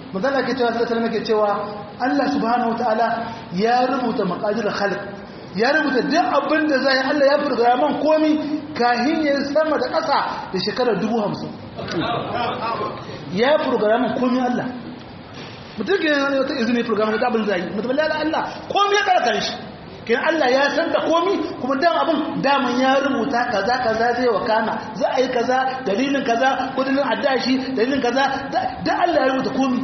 magana ke cewa sallallahu alaihi cewa Allah subhanahu wataala ya rubuta maqadir khalq ya rubuta duk abin da zai Allah ya programan komi kahin ya sama da ƙasa da shekarar 50 ya programan komi Allah mutum ke yana wata izini programan da abin zai mutum ya Allah komi ya karkar shi kin Allah ya san da komi kuma dan abin daman ya rubuta kaza kaza zai wakana za a yi kaza dalilin kaza kudin addashi dalilin kaza da Allah ya rubuta komi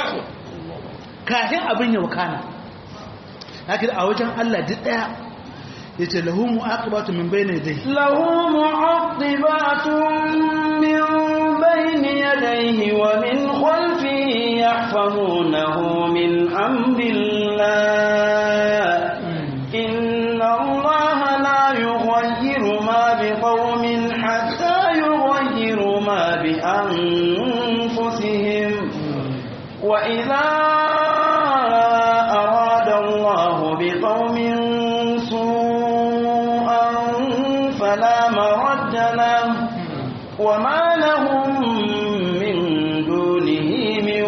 kafin abin ya wakana lakin a wajen Allah duk daya yace lahu mu'aqibatu min bayni yadayhi lahu mu'aqibatun min bayni yadayhi wa min khalfihi yahfazunahu min amrillah inna Allaha la yughayyiru ma biqaumin hatta yughayyiru ma bi anfusihim wa idha arada Allahu biqaumin فلا مرد له وما لهم من دونه من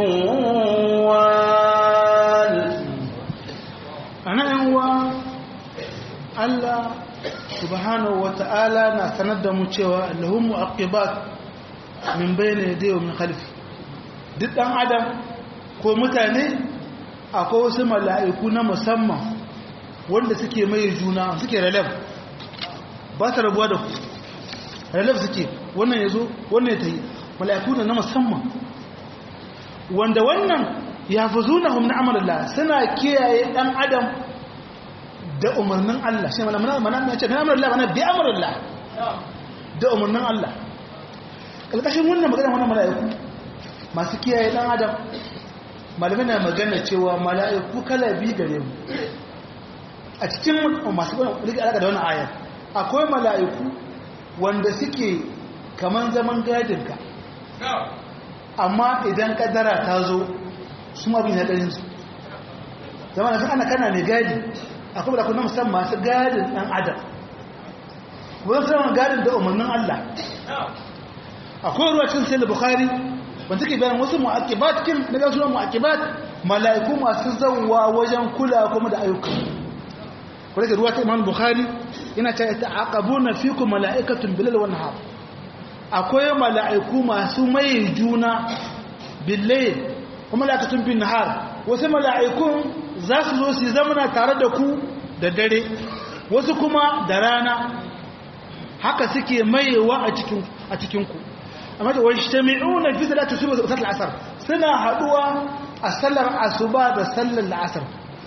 وال أنا أنوى الله سبحانه وتعالى نتندم cewa لهم مؤقبات من بين يديه ومن خلفه duk dan adam ko mutane akwai wasu mala'iku na musamman wanda suke mai juna suke relab ba ta rabuwa da ku relab suke wannan ya zo wannan ya ta yi mala'iku na musamman wanda wannan ya fi zuna na amurillah suna kiyaye ɗan adam da umarnin Allah shi mana ya ce na amurillah mana bi amurillah da umarnin Allah ƙalƙashin wannan magana wannan mala'iku masu kiyaye ɗan adam malamai na magana cewa mala'iku kala biyu gare mu a cikin masu rike alaƙa da wani ayar akwai mala'iku wanda suke kaman zaman gadinka amma idan kaddara ta zo su mabin na ɗarinsu zama da su ana kana mai gadi akwai da kuna musamman masu gadin ɗan adam wani musamman gadin da umarnin Allah akwai ruwa cin sai da Bukhari wanda suke bayan wasu mu'akibat kin daga suna mu'akibat mala'iku masu zauwa wajen kula kuma da ayyuka wadda ruwa ta Imam Bukhari yana ta ta'aqabuna fikum mala'ikatun bilal wa nahar akwai mala'iku masu mai juna billayl kuma mala'ikatun bin nahar wasu mala'ikun za su zo su zamana tare da ku da dare wasu kuma da rana haka suke mayewa a cikin ku amma da wajtami'una fi salati subh wa salati al-asr suna haduwa a sallar asuba da sallar al-asr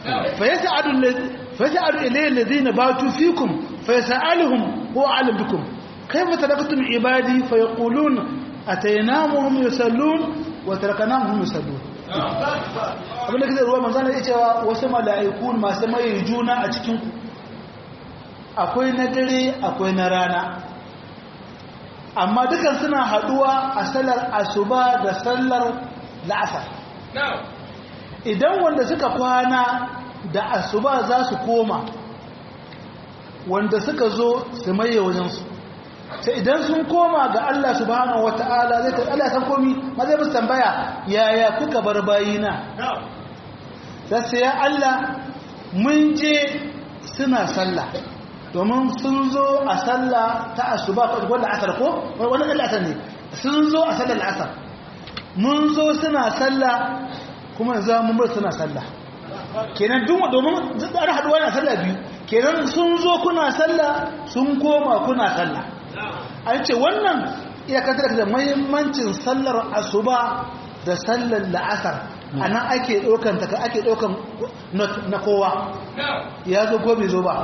فيسأل إليه الذين باتوا فيكم فيسألهم هو أعلم بكم كيف تركتم عبادي فيقولون أتيناهم وهم يصلون وتركناهم هم يصلون abinda kake ruwa manzana ya cewa wasu mala'ikun masu mai juna a cikinku akwai na dare akwai na rana amma dukan suna haduwa a sallar asuba da sallar la'asar idan wanda suka kwana da asuba za su koma wanda suka zo su maye wajensu sai idan sun koma ga Allah subhanahu wata'ala zai ta Allah san komi ma zai musu tambaya yaya kuka bar bayina sai ya Allah mun je suna sallah domin sun zo a sallah ta asuba ko wanda asar ko wannan Allah asar ne sun zo a sallar asar mun zo suna sallah kuma za mu bar suna sallah kenan duk domin an haduwa na sallah biyu kenan sun zo kuna sallah sun koma kuna sallah an ce wannan iyakar da muhimmancin sallar asuba da sallar la'asar anan ake daukan ta ake daukan na kowa ya zo ko bai zo ba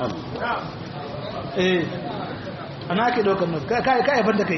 ana ake daukan not kai ban da kai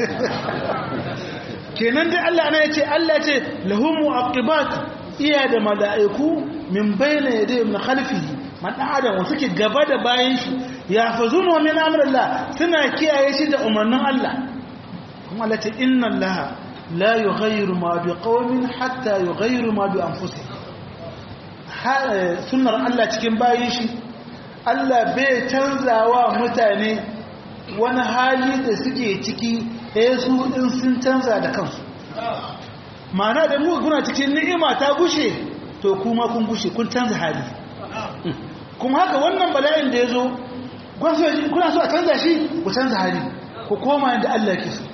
kenan dai Allah ana yace Allah yace lahum mu'aqibat iya da mala'iku min bayna yadayhi min khalfihi man adam suke gaba da bayan shi yafazunu min amrillah suna kiyaye shi da umarnin Allah kuma Allah ce inna Allah la yughayyiru ma biqaumin hatta yughayyiru ma bi anfusihim sunnar Allah cikin bayin shi Allah bai canzawa mutane wani hali da suke ciki su in sun canza da kansu ma'ana da mu kuna cikin ni'ima ta gushe to kuma kun gushe kun canza hali kuma haka wannan bala'in da yazo kuna so a canza shi ku canza hali ku koma yanda Allah yake so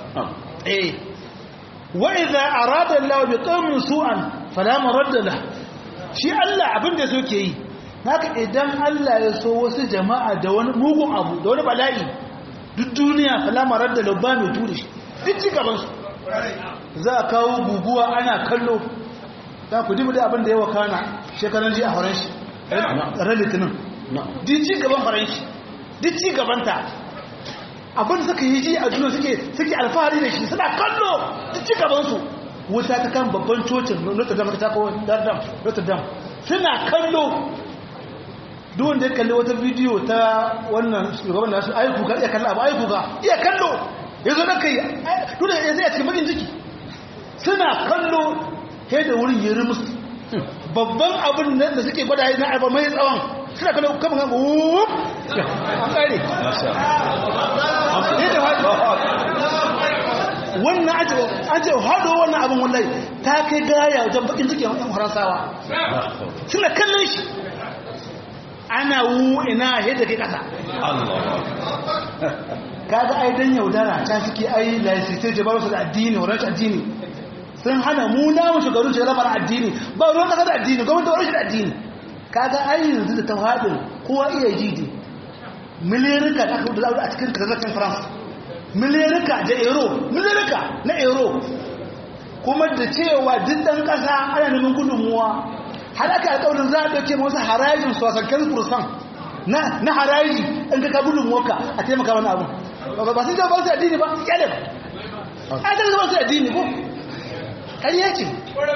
wa idza arada Allah bi qaumin su'an fala maradda lahu shi Allah abin da so ke yi haka idan Allah ya so wasu jama'a da wani mugun abu da wani bala'i duk duniya fala maradda lahu ba mai ture shi duk cigaban su za a kawo guguwa ana kallo za ku dibi da abin da ya wakana shekaran ji a horon shi ran litinin duk cigaban horon shi duk cigabanta abin suka yi ji a duniya suke alfahari da shi suna kallo duk cigabansu wuta ta kan babban cocin Notre Dame ta kawo Notre Dame suna kallo duk wanda ya kalli wata bidiyo ta wannan shugaban nasu aiku ga iya kallo abu aiku ga iya kallo ya zo da kai dole ya zai a cikin bakin ciki suna kallo sai da wurin yi musu babban abin da suke gwada na alba mai tsawon suna kallo kama kan wup an kare wannan aje hado wannan abin wallahi ta kai gaya wajen bakin ciki yan faransawa suna kallon shi ana ina yadda kai kasa kaga ai dan yaudara ta suke ai laisitai jabaru su da addini horar addini sun hana mu na mu shugaban shi lamar addini ba ruwan kasa da addini gwamnati horar shi da addini kaga ai yanzu da tawhidin kowa iya jidi miliyarka da aka da a cikin kasashen France miliyarka da euro miliyarka na euro kuma da cewa duk dan kasa ana neman gudunmuwa har aka alƙawarin za a ɗauke masa harajin sosankan fursan na haraji in ka gudunmuwarka a taimaka wani abu ba sun jaba su addini ba kyale ba a ta zama su addini ko ƙarya ce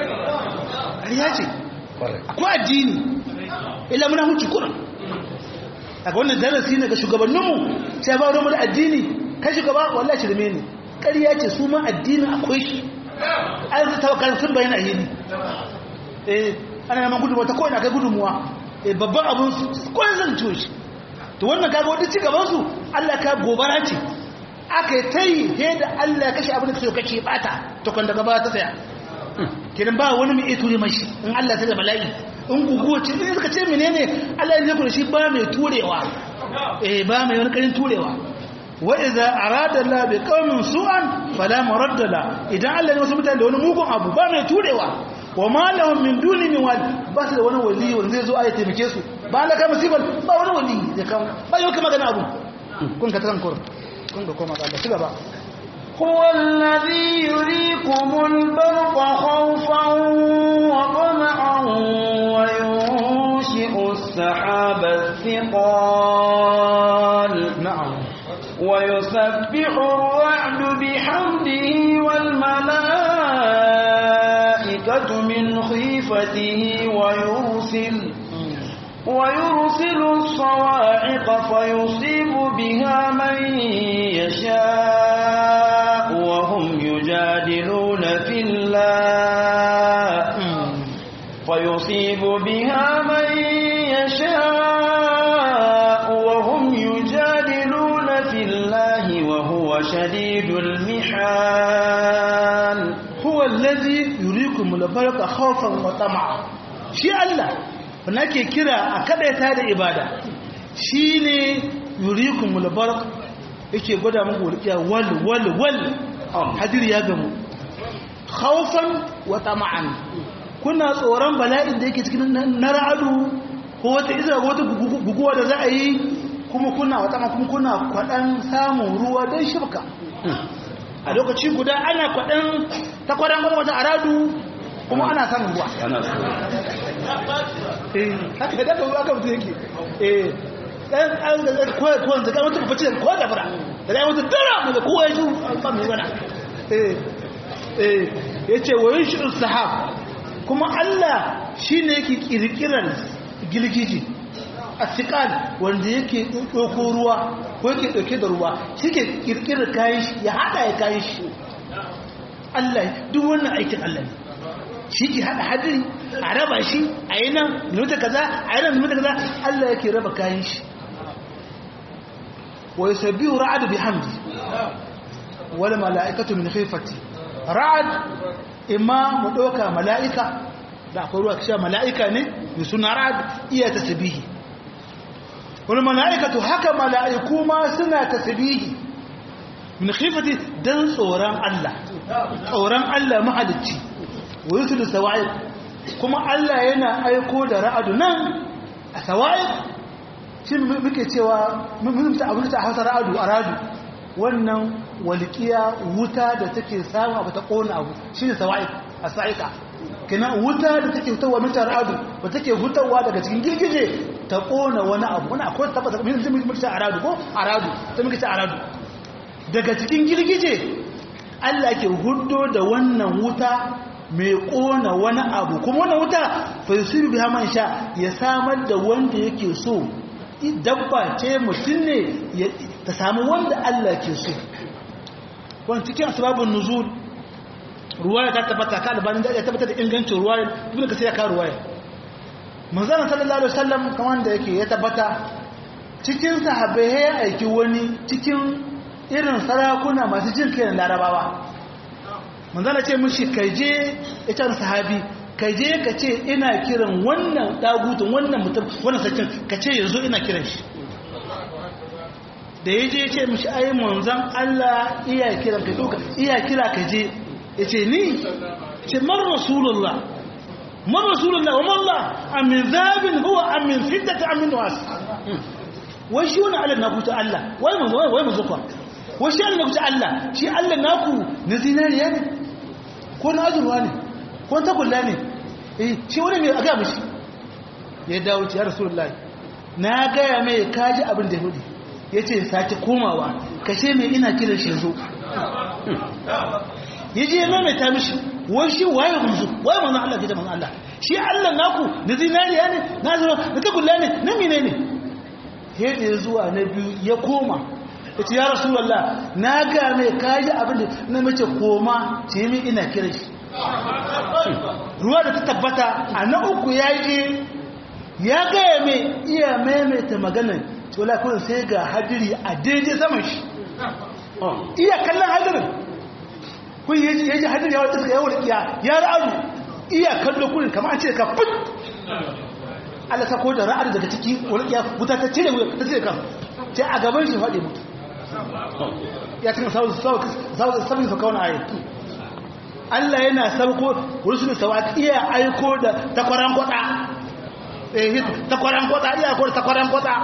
akwai addini ila muna huci kuna a ga wannan darasi ne ga shugabanninmu sai ba wani addini kai shugaba wallahi shirme ne ƙarya ce su ma addinin akwai shi an zai tawakar sun bayyana yini ana neman gudunmuwa ta kowane kai gudunmuwa babban abin su kowane zan ciwo shi to wannan kaga wadda ci gabansu Allah ka gobara ce aka yi ta yi yadda Allah ya kashe abin da kashe bata to kan daga ba ta tsaya kiran ba wani mai ture mashi in Allah ta da bala'i in guguwa ce in suka ce menene Allah ya zai shi ba mai turewa ba mai wani karin turewa wa idza arada Allah bi qaumin su'an fala maradda la idan Allah ya wasu mutane da wani mugun abu ba mai turewa wa ma lahum min duni min wali ba su da wani wali wanda zai zo a taimake su ba la ka musibar ba wani wali da kan ba yau kuma gana abu kun ka tan kur kun ga koma ga ci gaba هو الذي يريكم البرق خوفا وطمعا وينشئ السحاب الثقال نعم ويسبح الرعد بحمده والملائكة من خيفته ويرسل الصواعق فيصيب بها من يشاء وهم يجادلون في الله فيصيب بها من يشاء وهم يجادلون في الله وهو شديد المحال هو الذي يريكم البرق خوفا وطمعا شي الله nake kira a kadaita da ibada shine yurikumul barq yake gwada muku rukiya wal hadir ya gamu khawfan wa tama'an kuna tsoron bala'in da yake cikin na ra'adu ko wata iza ko wata guguwa da za a yi kuma kuna wata kuma kuna kwadan samun ruwa dan shibka a lokaci guda ana kwadan takwaran wata aradu kuma ana samun ruwa haka da ruwa kan mutum yake dan an da ko zaka mutum fice ko da fara da ya mutum dara daga kowa ya ji ba mai bana yace wayin shi sahab kuma Allah shine yake kirkiran gilgiji asiqal wanda yake doko ruwa ko yake dauke da ruwa shike kirkirar kayan shi ya hada ya kayan shi Allah duk wannan aikin Allah ne shi ke haɗa hadiri a raba shi a yi nan minuta kaza a yi nan minuta kaza Allah yake raba kayan shi wa yi sabihu ra'adu bi hamdi wani mala'ikatu min haifati ra'ad imma mu ɗauka mala'ika da akwai ruwa kashe mala'ika ne mai suna ra'ad iya tasbihi wani mala'ikatu haka mala'iku ma suna tasbihi min khifati dan tsoron Allah mahalicci wa yusul sawa'iq kuma Allah yana aiko da ra'adu nan a sawa'iq shi muke cewa mun ta abin ta hausa aradu wannan walqiya wuta da take samu abu ta kona abu shine sawa'iq as-sa'iqa kina wuta da take fitowa min aradu ba take fitowa daga cikin girgije ta kona wani abu wani akwai tabbata mun ta aradu ko aradu sai muke ta aradu daga cikin girgije Allah ke huddo da wannan wuta mai kona wani abu kuma wannan wuta fa yusiru biha man sha ya samar da wanda yake so dabba ce mutum ne ta samu wanda Allah ke so wannan cikin asbabun nuzul ruwaya ta tabbata ka albanin da ya tabbata da ingancin ruwaya ibn kasir ya ka ruwaya manzon sallallahu alaihi wasallam kaman da yake ya tabbata cikin sahabbai ya aiki wani cikin irin sarakuna masu jin kai na larabawa manzana ce mushi kaje ita sahabi kaje ka ce ina kiran wannan dagutun wannan mutum wannan sakin ka ce yanzu ina kiran shi da yaje ya ce mushi ai manzan Allah iya kiran ka duka iya kira kaje ya ce ni ce man rasulullah wa Allah amin zabin huwa amin fiddata amin was wai shi wani Allah na kuta Allah wai manzo kwa wai shi Allah na kuta Allah shi Allah naku na zinariya ne ko na azurwa ne ko tagulla ne shi wani mai aga mishi ya dawo ya rasulullahi na gaya mai kaji abin da hudu ya ce sake komawa kashe mai ina kiran shi zo ya je mai ta mishi wai shi waye manzo Allah ke da manzo Allah shi Allah naku na zinariya ne na azurwa na tagulla ne na mine ne yadda ya zuwa na biyu ya koma ya ce ya rasulallah na ga mai kaji abin da na mace koma ce min ina kira shi ruwa da ta tabbata a na uku ya yi ya gaya mai iya maimaita maganin tola kudin sai ga hadiri a daidai saman shi iya kallon hadirin kun ya ji hadiri yawon iska yawon iya ya ra'aru iya kallon kudin kama an ce ka fit Allah ta koda ra'ar daga ciki wani ya wuta ta cire kan ce a gaban shi faɗi mutu ya cikin sabon sauka wani ayi Allah yana sauko rusul sawa iya aiko da takwaran kwata takwaran kwata iya aiko da takwaran kwata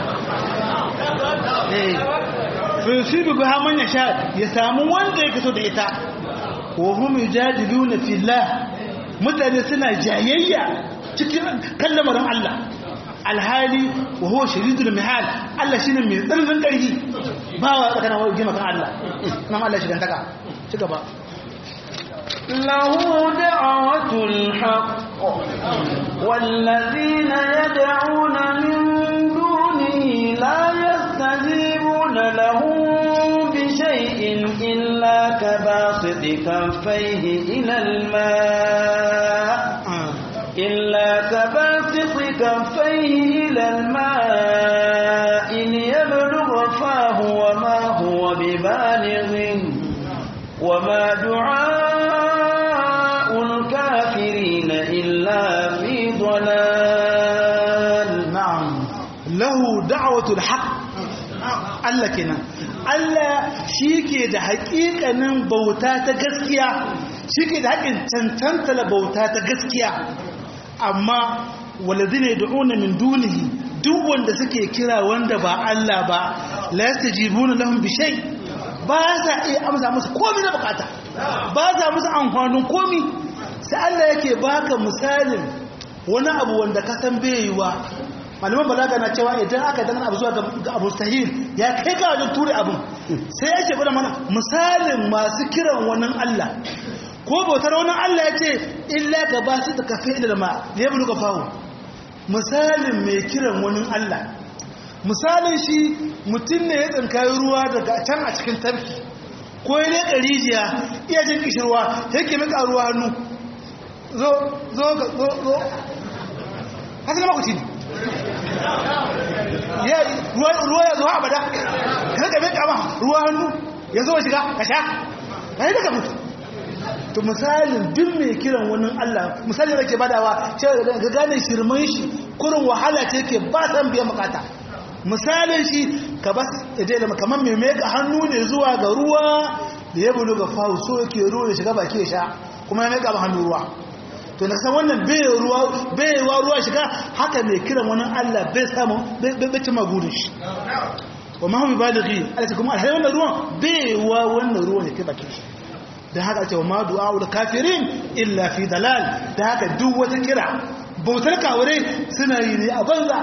fi bi ha man yasha ya samu wanda yake so da ita wa hum yujadiluna fillah mutane suna jayayya cikin kallamarin Allah alhali wa huwa shadidul mihal Allah shine mai tsananin ƙarfi ba wa tsakanin wani gima kan Allah nan Allah shi dan taka ci gaba lahu da'watul haqq wallazina yad'una min dunihi la yastajibuna lahum bi shay'in illa kabasiti kaffayhi ila al-ma' إلا كباسط كفيه إلى الماء ليبلغ فاه وما هو ببالغ وما دعاء الكافرين إلا في ضلال نعم له دعوة الحق الله كنا الله شيكي ده حقيقة بوتا تغسكيا شيكي ده حقيقة تنتنتل بوتا تغسكيا amma walazina yad'una min dunihi duk wanda suke kira wanda ba Allah ba la yastajibuna lahum bi shay ba za iya amsa musu komai na bukata ba za musu amfanin komai sai Allah yake baka misalin wani abu wanda ka san bai yiwa malaman balaga na cewa idan aka dangana abu zuwa ga abu sahih ya kai ga wajen ture abun sai yake gwada mana misalin masu kiran wannan Allah ko bautar wani Allah ya ce illa ka ba su ta kafe ilma da ya buluka fawo misalin mai kiran wani Allah misalin shi mutum ne ya tsinkayi ruwa daga can a cikin tarki ko ya leƙa rijiya iya jin kishirwa ya ke mika ruwa hannu zo haka na makuci ne ruwa ya zo abada ka rika mika ma ruwa hannu ya zo shiga ka sha ka yi daga mutu to misalin duk mai kiran wani Allah misali da ke badawa cewa ga gane shirman shi kurin wahala ce ke ba san biyan bukata misalin shi ka bas da kamar mai meka hannu ne zuwa ga ruwa da ya bulu ga fahu so yake ruwa ya shiga baki ya sha kuma ya meka hannu ruwa to na san wannan bai ruwa shiga haka mai kiran wani Allah bai samu bai ci magudin shi wa ma hu balighi alaka kuma alhai wannan ruwan bai wannan ruwan ya kai baki shi da haka ce wa ma du'a'ul kafirin illa fi dalal da haka duk wata kira bautar kawure suna yi ne a banza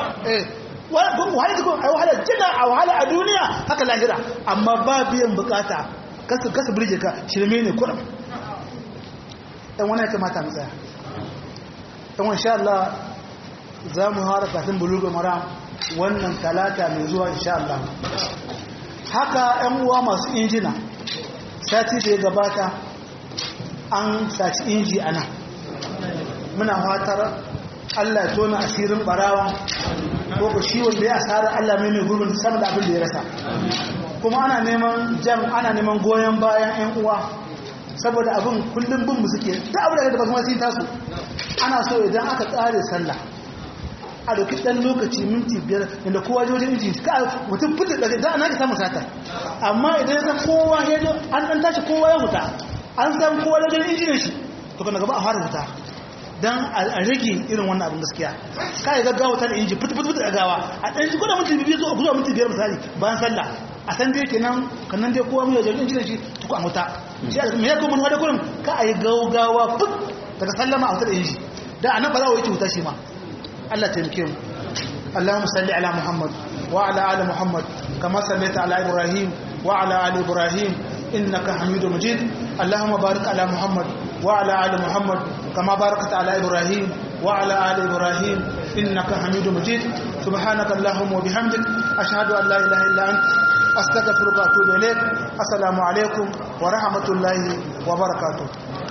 wahala jina a wahala a duniya haka lahira amma ba biyan bukata kasu birge ka shirme ne kuram ɗan wani ya kamata mu tsaya ɗan wani sha Allah za mu hara kafin bulugul maram wannan talata mai zuwa insha Allah haka ‘yan uwa masu injina sati da ya gabata an saci inji a nan muna fatar Allah ya tona asirin barawa ko ku shi wanda ya asara Allah mai gurbin sama da abin da ya rasa kuma ana neman goyon bayan ‘yan uwa saboda abin kullum bin mu suke da abu da ba kuma sai taso ana so idan aka tsare sallah a doki dan lokaci minti 5 inda kowa je wajen inji ka mutum fitar daga da ana ka samu sata amma idan ya kowa ya zo an dan tashi kowa ya huta an san kowa da wajen inji ne shi to kana gaba a fara huta dan a rage irin wannan abin gaskiya kai gaggawa ta da inji fitar da gawa a dan ji kuma minti 2 zuwa minti 5 misali bayan sallah a san dai kenan kannan dai kowa mai wajen inji ne shi to ku amuta shi me ya kuma wani kullum ka ayi gaugawa fuk daga sallama a wutar inji da anan ba za a yi wuta shi ma Allah taimake mu Allahumma salli ala Muhammad wa ala ali Muhammad kama sallaita ala Ibrahim wa ala ali Ibrahim innaka Hamidum Majid Allahumma barik ala Muhammad wa ala ali Muhammad kama barakta ala Ibrahim wa ala ali Ibrahim innaka Hamidum Majid subhanaka Allahumma wa bihamdik ashhadu an la ilaha illa anta astaghfiruka wa atubu ilaik assalamu alaikum wa rahmatullahi wa barakatuh